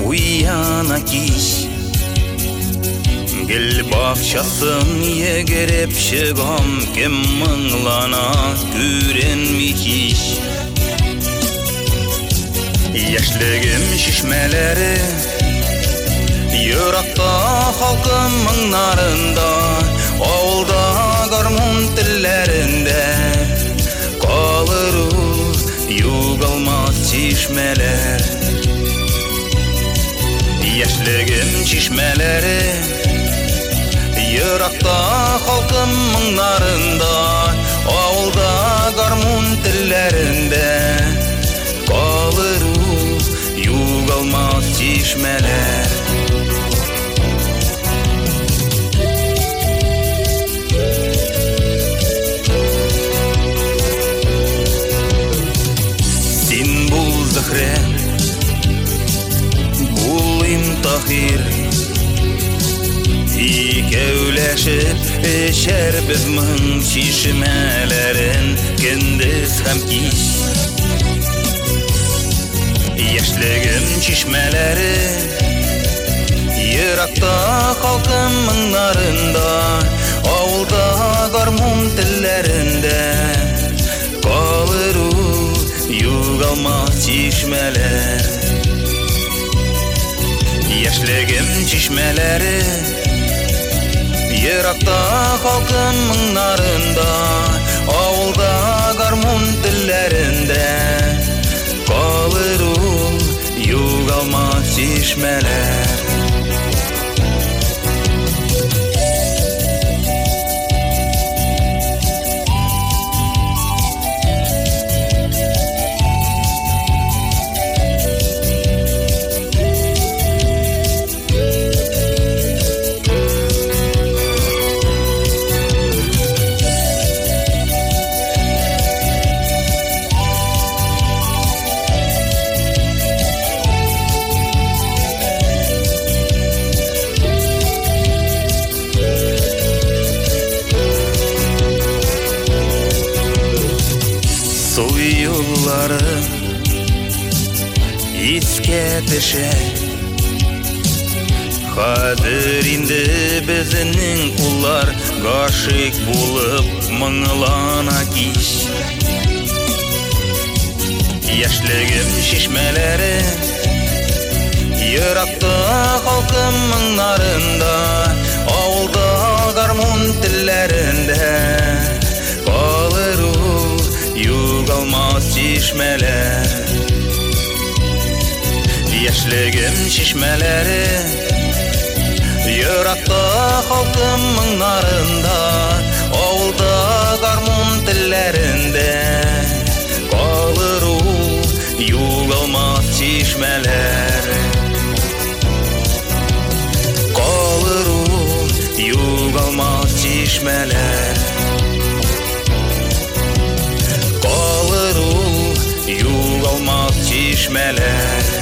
уяна киш. Гел бақшасын егереп шығам, кем мұңлана күренмей киш. Яшьлегім шишмелері Йырақта халқым мұңнарында, ауылда гармон тіллерінде қалыр югалмас чишмелер. Яшьлегім чишмелері Йырақта халқым мұңнарында, ауылда гармон тіллерінде қалыр югалмас чишмелер. Син бұл зіхре, бұл имтахир, икәуләшіп эшер біз мың чишмелерін күндіз һәм кич. Яшьлегім чишмелері Йырақта халқым мұңнарында, ауылда гармон тіллерінде қалыр югалмас чишмелер. Яшьлегім чишмелері Йырақта халқым мұңнарында, ауылда гармон тіллерінде қалыр югалмас чишмелер. Yolları isке düşer, Hazır indi bizning qullar G'ashiq bo'lib mыңlana kiş. Яшьлегім шишмелері Йырақта халқым мұңнарында, ауылда гармон тіллерінде қалыр югалмас чишмелер. Яшьлегім чишмелері Йырақта халқым мұңнарында, ауылда гармон тіллерінде қалыр югалмас чишмелер. Қалыр югалмас чишмелер. Югалмас чишмелер.